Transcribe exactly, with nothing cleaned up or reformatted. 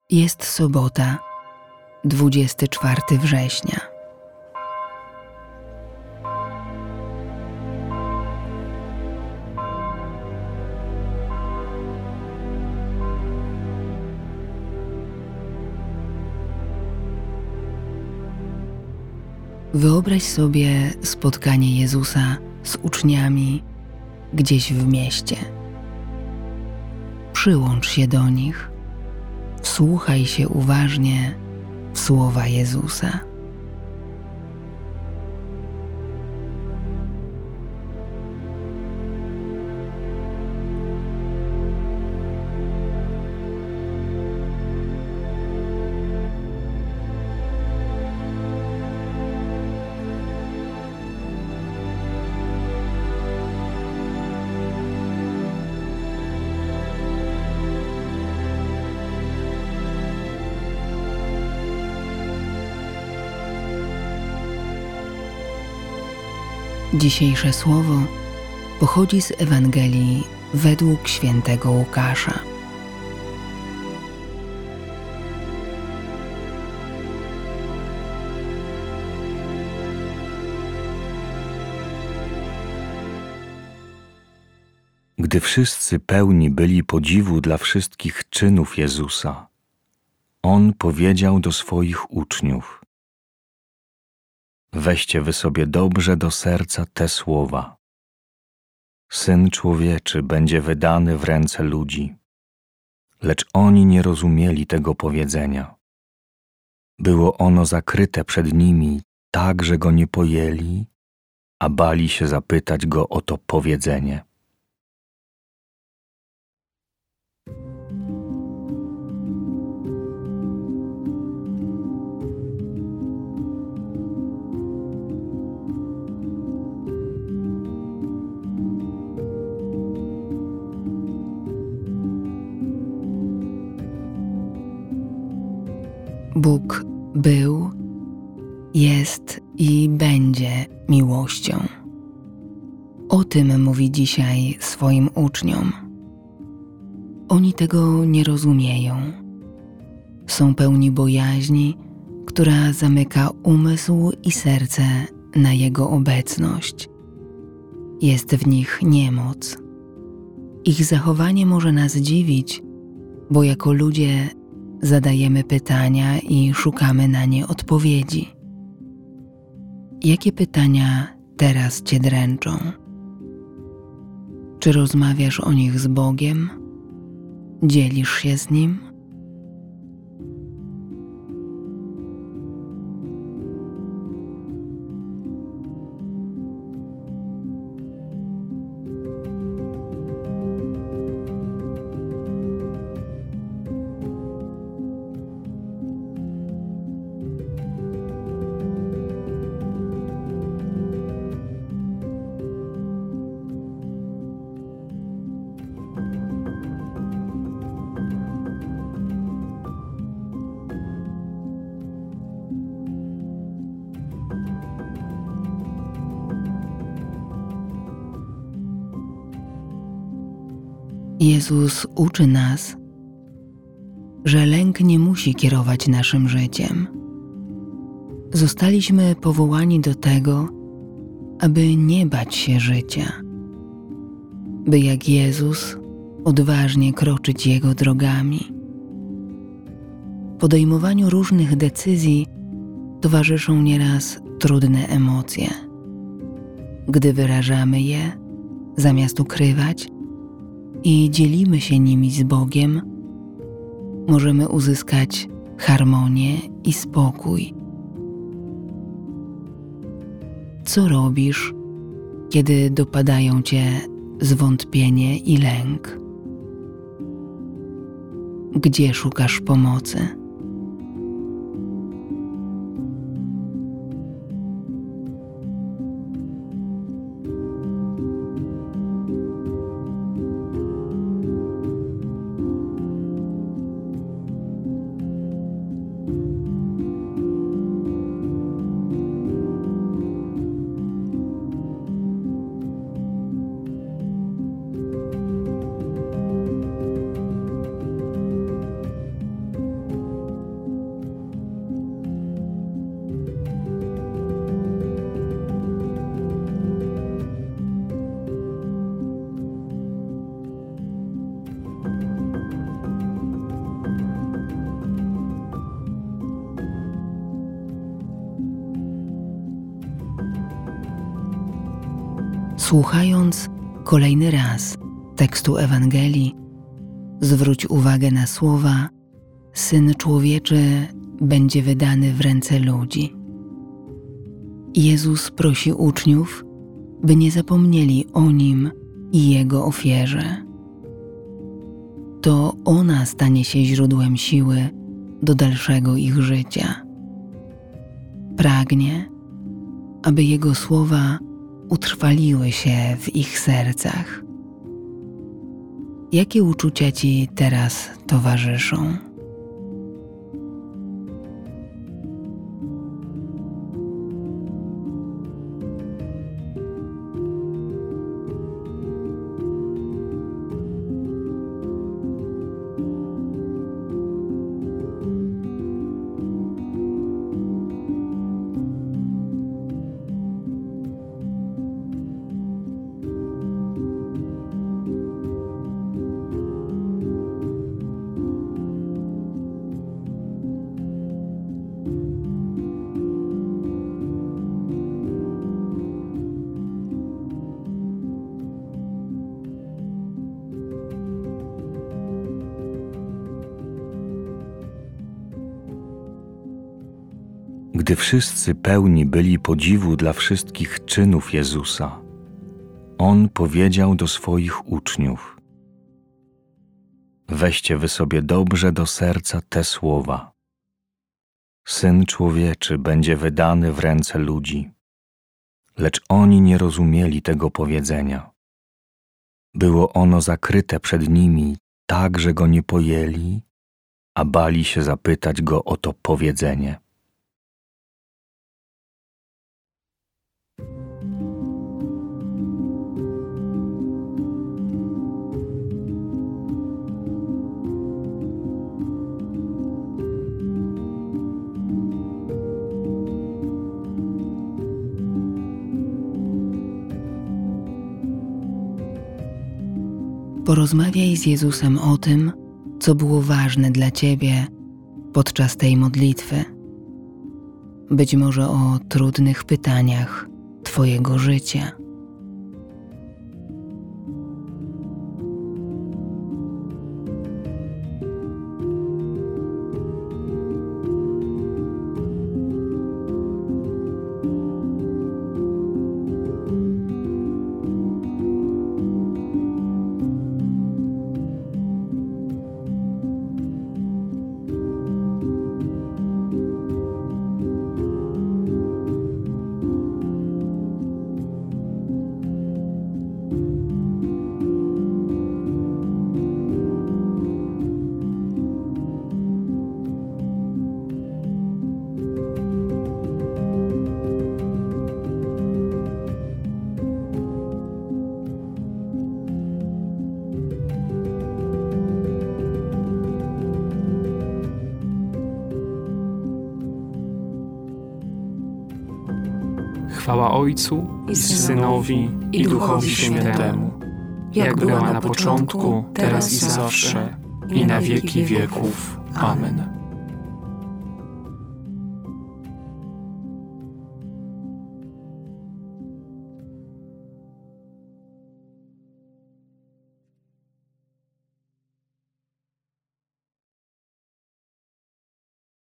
Jest sobota, dwudziestego czwartego września. Wyobraź sobie spotkanie Jezusa z uczniami gdzieś w mieście. Przyłącz się do nich, wsłuchaj się uważnie w słowa Jezusa. Dzisiejsze słowo pochodzi z Ewangelii według świętego Łukasza. Gdy wszyscy pełni byli podziwu dla wszystkich czynów Jezusa, On powiedział do swoich uczniów: Weźcie wy sobie dobrze do serca te słowa. Syn Człowieczy będzie wydany w ręce ludzi. Lecz oni nie rozumieli tego powiedzenia. Było ono zakryte przed nimi tak, że go nie pojęli, a bali się zapytać go o to powiedzenie. Bóg był, jest i będzie miłością. O tym mówi dzisiaj swoim uczniom. Oni tego nie rozumieją. Są pełni bojaźni, która zamyka umysł i serce na Jego obecność. Jest w nich niemoc. Ich zachowanie może nas dziwić, bo jako ludzie zadajemy pytania i szukamy na nie odpowiedzi. Jakie pytania teraz Cię dręczą? Czy rozmawiasz o nich z Bogiem? Dzielisz się z Nim? Jezus uczy nas, że lęk nie musi kierować naszym życiem. Zostaliśmy powołani do tego, aby nie bać się życia, by jak Jezus odważnie kroczyć Jego drogami. Podejmowaniu różnych decyzji towarzyszą nieraz trudne emocje. Gdy wyrażamy je, zamiast ukrywać, i dzielimy się nimi z Bogiem, możemy uzyskać harmonię i spokój. Co robisz, kiedy dopadają Cię zwątpienie i lęk? Gdzie szukasz pomocy? Słuchając kolejny raz tekstu Ewangelii, zwróć uwagę na słowa: Syn Człowieczy będzie wydany w ręce ludzi. Jezus prosi uczniów, by nie zapomnieli o Nim i Jego ofierze. To ona stanie się źródłem siły do dalszego ich życia. Pragnie, aby Jego słowa utrwaliły się w ich sercach. Jakie uczucia Ci teraz towarzyszą? Gdy wszyscy pełni byli podziwu dla wszystkich czynów Jezusa, On powiedział do swoich uczniów: Weźcie wy sobie dobrze do serca te słowa. Syn Człowieczy będzie wydany w ręce ludzi, lecz oni nie rozumieli tego powiedzenia. Było ono zakryte przed nimi tak, że go nie pojęli, a bali się zapytać go o to powiedzenie. Porozmawiaj z Jezusem o tym, co było ważne dla Ciebie podczas tej modlitwy. Być może o trudnych pytaniach Twojego życia. Chwała Ojcu i Synowi i Duchowi Świętemu, jak była na początku, teraz i zawsze, i na wieki wieków. Amen.